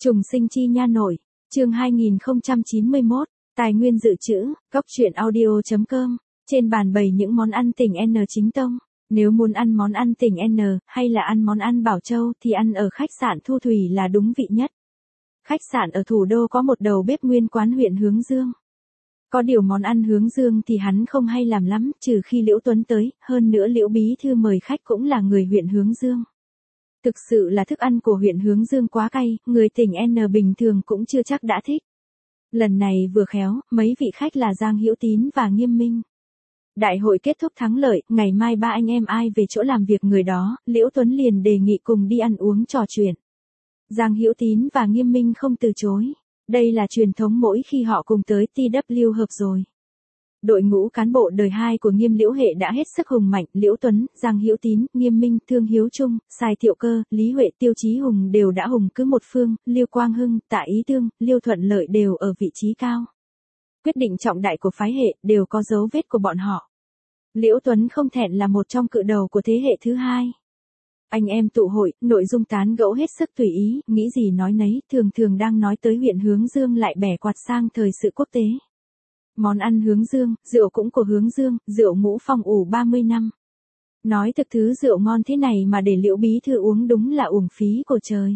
Trùng sinh chi nha nội, chương 2091, tài nguyên dự trữ, góc truyện audio.com, trên bàn bày những món ăn tỉnh N chính tông. Nếu muốn ăn món ăn tỉnh N, hay là ăn món ăn Bảo Châu thì ăn ở khách sạn Thu Thủy là đúng vị nhất. Khách sạn ở thủ đô có một đầu bếp nguyên quán huyện Hướng Dương. Có điều món ăn Hướng Dương thì hắn không hay làm lắm, trừ khi Liễu Tuấn tới, hơn nữa Liễu Bí Thư mời khách cũng là người huyện Hướng Dương. Thực sự là thức ăn của huyện Hướng Dương quá cay, người tỉnh N bình thường cũng chưa chắc đã thích. Lần này vừa khéo, mấy vị khách là Giang Hữu Tín và Nghiêm Minh. Đại hội kết thúc thắng lợi, ngày mai ba anh em ai về chỗ làm việc người đó, Liễu Tuấn liền đề nghị cùng đi ăn uống trò chuyện. Giang Hữu Tín và Nghiêm Minh không từ chối. Đây là truyền thống mỗi khi họ cùng tới TW hợp rồi. Đội ngũ cán bộ đời 2 của Nghiêm Liễu hệ đã hết sức hùng mạnh, Liễu Tuấn, Giang Hữu Tín, Nghiêm Minh, Thương Hiếu Trung, Sài Thiệu Cơ, Lý Huệ, Tiêu Chí Hùng đều đã hùng cứ một phương, Liêu Quang Hưng, Tạ Ý Thương, Liêu Thuận Lợi đều ở vị trí cao. Quyết định trọng đại của phái hệ đều có dấu vết của bọn họ. Liễu Tuấn không thẹn là một trong cự đầu của thế hệ thứ 2. Anh em tụ hội, nội dung tán gẫu hết sức tùy ý, nghĩ gì nói nấy, thường đang nói tới huyện Hướng Dương lại bẻ quạt sang thời sự quốc tế. Món ăn Hướng Dương, rượu cũng của Hướng Dương, rượu Ngũ Phong ủ 30 năm. Nói thực thứ rượu ngon thế này mà để Liễu Bí Thư uống đúng là uổng phí của trời.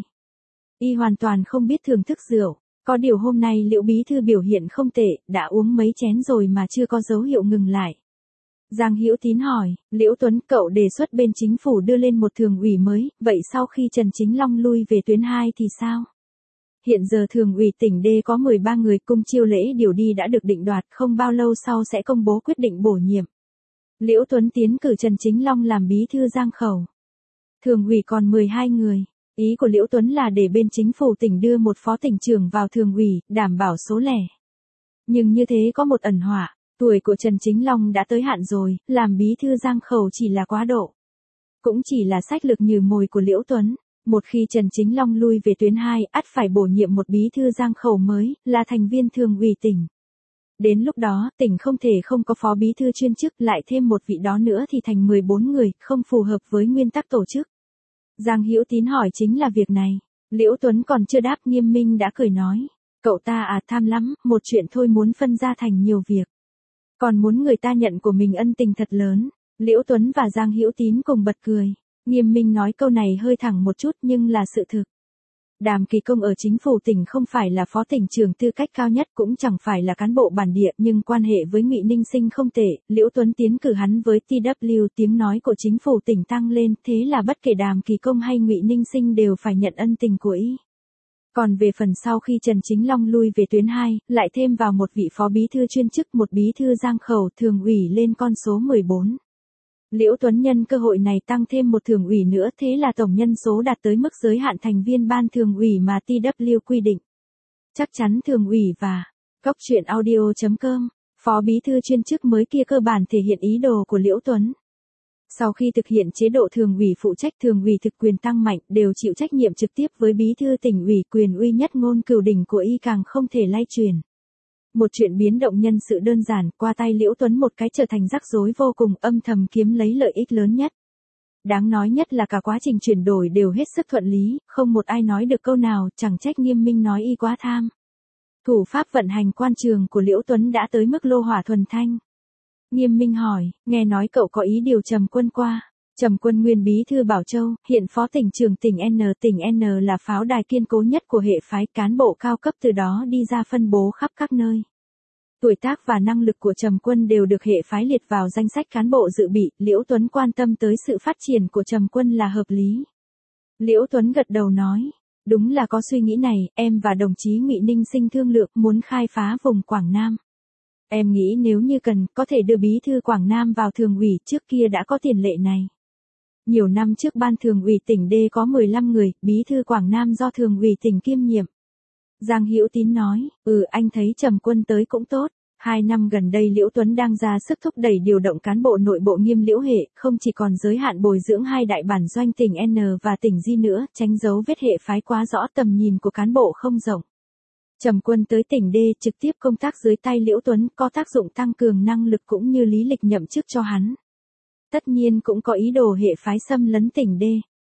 Y hoàn toàn không biết thưởng thức rượu, có điều hôm nay Liễu Bí Thư biểu hiện không tệ, đã uống mấy chén rồi mà chưa có dấu hiệu ngừng lại. Giang Hữu Tín hỏi, Liễu Tuấn cậu đề xuất bên chính phủ đưa lên một thường ủy mới, vậy sau khi Trần Chính Long lui về tuyến 2 thì sao? Hiện giờ thường ủy tỉnh D có 13 người, cung chiêu lễ điều đi đã được định đoạt, không bao lâu sau sẽ công bố quyết định bổ nhiệm. Liễu Tuấn tiến cử Trần Chính Long làm bí thư Giang Khẩu. Thường ủy còn 12 người. Ý của Liễu Tuấn là để bên chính phủ tỉnh đưa một phó tỉnh trưởng vào thường ủy, đảm bảo số lẻ. Nhưng như thế có một ẩn họa, tuổi của Trần Chính Long đã tới hạn rồi, làm bí thư Giang Khẩu chỉ là quá độ. Cũng chỉ là sách lược như mồi của Liễu Tuấn. Một khi Trần Chính Long lui về tuyến 2, ắt phải bổ nhiệm một bí thư Giang Khẩu mới, là thành viên thường ủy tỉnh. Đến lúc đó, tỉnh không thể không có phó bí thư chuyên chức, lại thêm một vị đó nữa thì thành 14 người, không phù hợp với nguyên tắc tổ chức. Giang Hữu Tín hỏi chính là việc này. Liễu Tuấn còn chưa đáp, Nghiêm Minh đã cười nói. Cậu ta tham lắm, một chuyện thôi muốn phân ra thành nhiều việc. Còn muốn người ta nhận của mình ân tình thật lớn. Liễu Tuấn và Giang Hữu Tín cùng bật cười. Nghiêm Minh nói câu này hơi thẳng một chút nhưng là sự thực. Đàm Kỳ Công ở chính phủ tỉnh không phải là phó tỉnh trưởng tư cách cao nhất, cũng chẳng phải là cán bộ bản địa, nhưng quan hệ với Ngụy Ninh Sinh không tệ, Liễu Tuấn tiến cử hắn với TW, tiếng nói của chính phủ tỉnh tăng lên, thế là bất kể Đàm Kỳ Công hay Ngụy Ninh Sinh đều phải nhận ân tình của y. Còn về phần sau khi Trần Chính Long lui về tuyến 2, lại thêm vào một vị phó bí thư chuyên chức, một bí thư Giang Khẩu, thường ủy lên con số 14. Liễu Tuấn nhân cơ hội này tăng thêm một thường ủy nữa, thế là tổng nhân số đạt tới mức giới hạn thành viên ban thường ủy mà TW quy định. Chắc chắn thường ủy và góc truyện audio.com, phó bí thư chuyên chức mới kia cơ bản thể hiện ý đồ của Liễu Tuấn. Sau khi thực hiện chế độ thường ủy phụ trách, thường ủy thực quyền tăng mạnh, đều chịu trách nhiệm trực tiếp với bí thư tỉnh ủy, quyền uy nhất ngôn cửu đỉnh của y càng không thể lay truyền. Một chuyện biến động nhân sự đơn giản, qua tay Liễu Tuấn một cái trở thành rắc rối vô cùng, âm thầm kiếm lấy lợi ích lớn nhất. Đáng nói nhất là cả quá trình chuyển đổi đều hết sức thuận lý, không một ai nói được câu nào, chẳng trách Nghiêm Minh nói y quá tham. Thủ pháp vận hành quan trường của Liễu Tuấn đã tới mức lô hỏa thuần thanh. Nghiêm Minh hỏi, nghe nói cậu có ý điều Trầm Quân qua. Trầm Quân nguyên bí thư Bảo Châu, hiện phó tỉnh trưởng tỉnh N là pháo đài kiên cố nhất của hệ phái, cán bộ cao cấp từ đó đi ra phân bố khắp các nơi. Tuổi tác và năng lực của Trầm Quân đều được hệ phái liệt vào danh sách cán bộ dự bị, Liễu Tuấn quan tâm tới sự phát triển của Trầm Quân là hợp lý. Liễu Tuấn gật đầu nói, đúng là có suy nghĩ này, em và đồng chí Ngụy Ninh Sinh thương lượng muốn khai phá vùng Quảng Nam. Em nghĩ nếu như cần, có thể đưa bí thư Quảng Nam vào thường ủy, trước kia đã có tiền lệ này. Nhiều năm trước ban thường ủy tỉnh D có 15 người, bí thư Quảng Nam do thường ủy tỉnh kiêm nhiệm. Giang Hữu Tín nói, anh thấy Trầm Quân tới cũng tốt. 2 năm gần đây Liễu Tuấn đang ra sức thúc đẩy điều động cán bộ nội bộ Nghiêm Liễu hệ, không chỉ còn giới hạn bồi dưỡng 2 đại bản doanh tỉnh N và tỉnh Di nữa, tránh dấu vết hệ phái quá rõ, tầm nhìn của cán bộ không rộng. Trầm Quân tới tỉnh D trực tiếp công tác dưới tay Liễu Tuấn, có tác dụng tăng cường năng lực cũng như lý lịch nhậm chức cho hắn. Tất nhiên cũng có ý đồ hệ phái xâm lấn tỉnh D.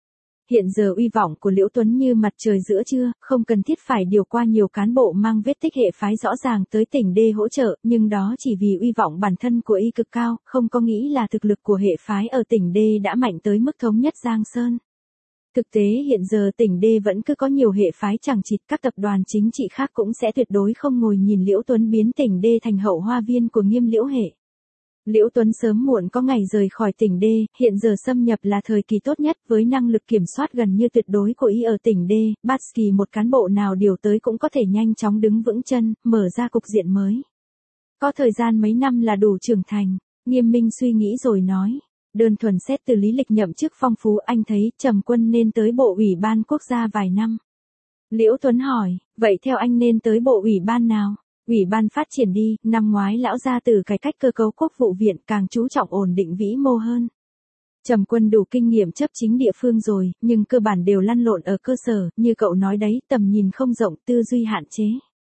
Hiện giờ uy vọng của Liễu Tuấn như mặt trời giữa trưa, không cần thiết phải điều qua nhiều cán bộ mang vết tích hệ phái rõ ràng tới tỉnh D hỗ trợ, nhưng đó chỉ vì uy vọng bản thân của y cực cao, không có nghĩ là thực lực của hệ phái ở tỉnh D đã mạnh tới mức thống nhất Giang Sơn. Thực tế hiện giờ tỉnh D vẫn cứ có nhiều hệ phái chẳng chịt, các tập đoàn chính trị khác cũng sẽ tuyệt đối không ngồi nhìn Liễu Tuấn biến tỉnh D thành hậu hoa viên của Nghiêm Liễu hệ. Liễu Tuấn sớm muộn có ngày rời khỏi tỉnh D, hiện giờ xâm nhập là thời kỳ tốt nhất với năng lực kiểm soát gần như tuyệt đối của y ở tỉnh D, bất kỳ một cán bộ nào điều tới cũng có thể nhanh chóng đứng vững chân, mở ra cục diện mới. Có thời gian mấy năm là đủ trưởng thành, Nghiêm Minh suy nghĩ rồi nói. Đơn thuần xét từ lý lịch nhậm chức phong phú anh thấy Trầm Quân nên tới Bộ Ủy ban Quốc gia vài năm. Liễu Tuấn hỏi, vậy theo anh nên tới Bộ Ủy ban nào? Ủy ban phát triển đi, năm ngoái lão ra từ cải cách cơ cấu Quốc vụ viện càng chú trọng ổn định vĩ mô hơn. Trầm Quân đủ kinh nghiệm chấp chính địa phương rồi, nhưng cơ bản đều lăn lộn ở cơ sở, như cậu nói đấy, tầm nhìn không rộng, tư duy hạn chế.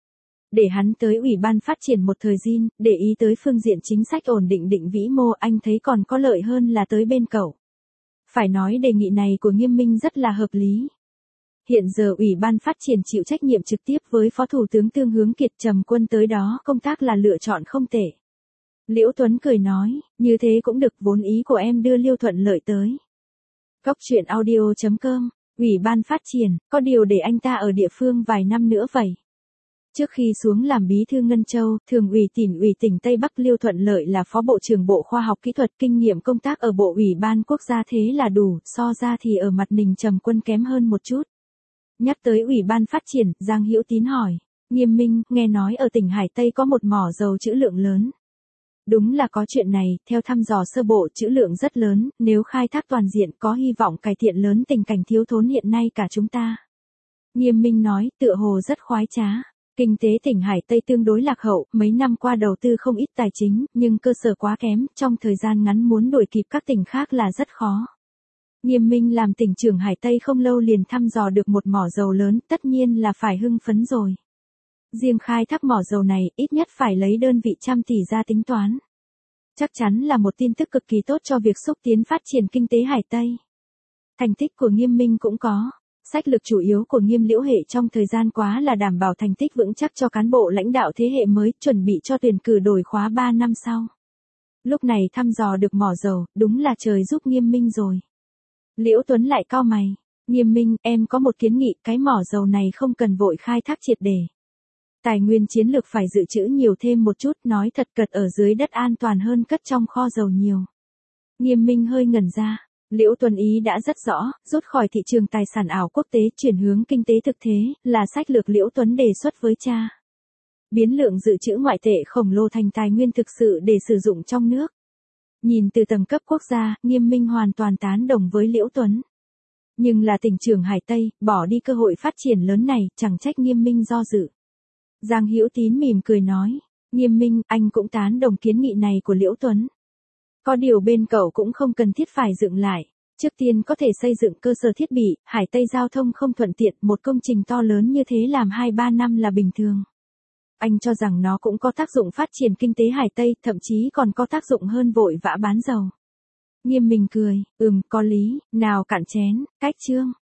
Để hắn tới Ủy ban phát triển một thời gian, để ý tới phương diện chính sách ổn định định vĩ mô anh thấy còn có lợi hơn là tới bên cậu. Phải nói đề nghị này của Nghiêm Minh rất là hợp lý. Hiện giờ Ủy ban phát triển chịu trách nhiệm trực tiếp với Phó Thủ tướng Tương Hướng Kiệt, Trầm Quân tới đó công tác là lựa chọn không tệ. Liễu Tuấn cười nói, như thế cũng được, vốn ý của em đưa Liêu Thuận Lợi tới. Góc truyện audio.com, Ủy ban phát triển, có điều để anh ta ở địa phương vài năm nữa vậy. Trước khi xuống làm bí thư Ngân Châu, Thường ủy tỉnh ủy tỉnh Tây Bắc Liêu Thuận Lợi là Phó Bộ trưởng Bộ Khoa học Kỹ thuật, kinh nghiệm công tác ở Bộ Ủy ban Quốc gia thế là đủ, so ra thì ở mặt Ninh Trầm Quân kém hơn một chút. Nhắc tới Ủy ban phát triển, Giang Hữu Tín hỏi, Nghiêm Minh, nghe nói ở tỉnh Hải Tây có một mỏ dầu trữ lượng lớn. Đúng là có chuyện này, theo thăm dò sơ bộ trữ lượng rất lớn, nếu khai thác toàn diện có hy vọng cải thiện lớn tình cảnh thiếu thốn hiện nay cả chúng ta. Nghiêm Minh nói, tựa hồ rất khoái trá. Kinh tế tỉnh Hải Tây tương đối lạc hậu, mấy năm qua đầu tư không ít tài chính, nhưng cơ sở quá kém, trong thời gian ngắn muốn đuổi kịp các tỉnh khác là rất khó. Nghiêm Minh làm tỉnh trưởng Hải Tây không lâu liền thăm dò được một mỏ dầu lớn, tất nhiên là phải hưng phấn rồi. Riêng khai thác mỏ dầu này, ít nhất phải lấy đơn vị trăm tỷ ra tính toán. Chắc chắn là một tin tức cực kỳ tốt cho việc xúc tiến phát triển kinh tế Hải Tây. Thành tích của Nghiêm Minh cũng có. Sách lược chủ yếu của Nghiêm Liễu hệ trong thời gian qua là đảm bảo thành tích vững chắc cho cán bộ lãnh đạo thế hệ mới, chuẩn bị cho tuyển cử đổi khóa 3 năm sau. Lúc này thăm dò được mỏ dầu, đúng là trời giúp Nghiêm Minh rồi. Liễu Tuấn lại cau mày, Nghiêm Minh, em có một kiến nghị, cái mỏ dầu này không cần vội khai thác triệt để. Tài nguyên chiến lược phải dự trữ nhiều thêm một chút, nói thật cật ở dưới đất an toàn hơn cất trong kho dầu nhiều. Nghiêm Minh hơi ngẩn ra. Liễu Tuấn ý đã rất rõ, rút khỏi thị trường tài sản ảo quốc tế chuyển hướng kinh tế thực thế, là sách lược Liễu Tuấn đề xuất với cha. Biến lượng dự trữ ngoại tệ khổng lồ thành tài nguyên thực sự để sử dụng trong nước. Nhìn từ tầng cấp quốc gia, Nghiêm Minh hoàn toàn tán đồng với Liễu Tuấn. Nhưng là tỉnh trưởng Hải Tây, bỏ đi cơ hội phát triển lớn này, chẳng trách Nghiêm Minh do dự. Giang Hữu Tín mỉm cười nói, Nghiêm Minh, anh cũng tán đồng kiến nghị này của Liễu Tuấn. Có điều bên cậu cũng không cần thiết phải dựng lại. Trước tiên có thể xây dựng cơ sở thiết bị, Hải Tây giao thông không thuận tiện, một công trình to lớn như thế làm 2-3 năm là bình thường. Anh cho rằng nó cũng có tác dụng phát triển kinh tế Hải Tây, thậm chí còn có tác dụng hơn vội vã bán dầu. Nghiêm Minh cười, có lý, nào cạn chén, cách chương.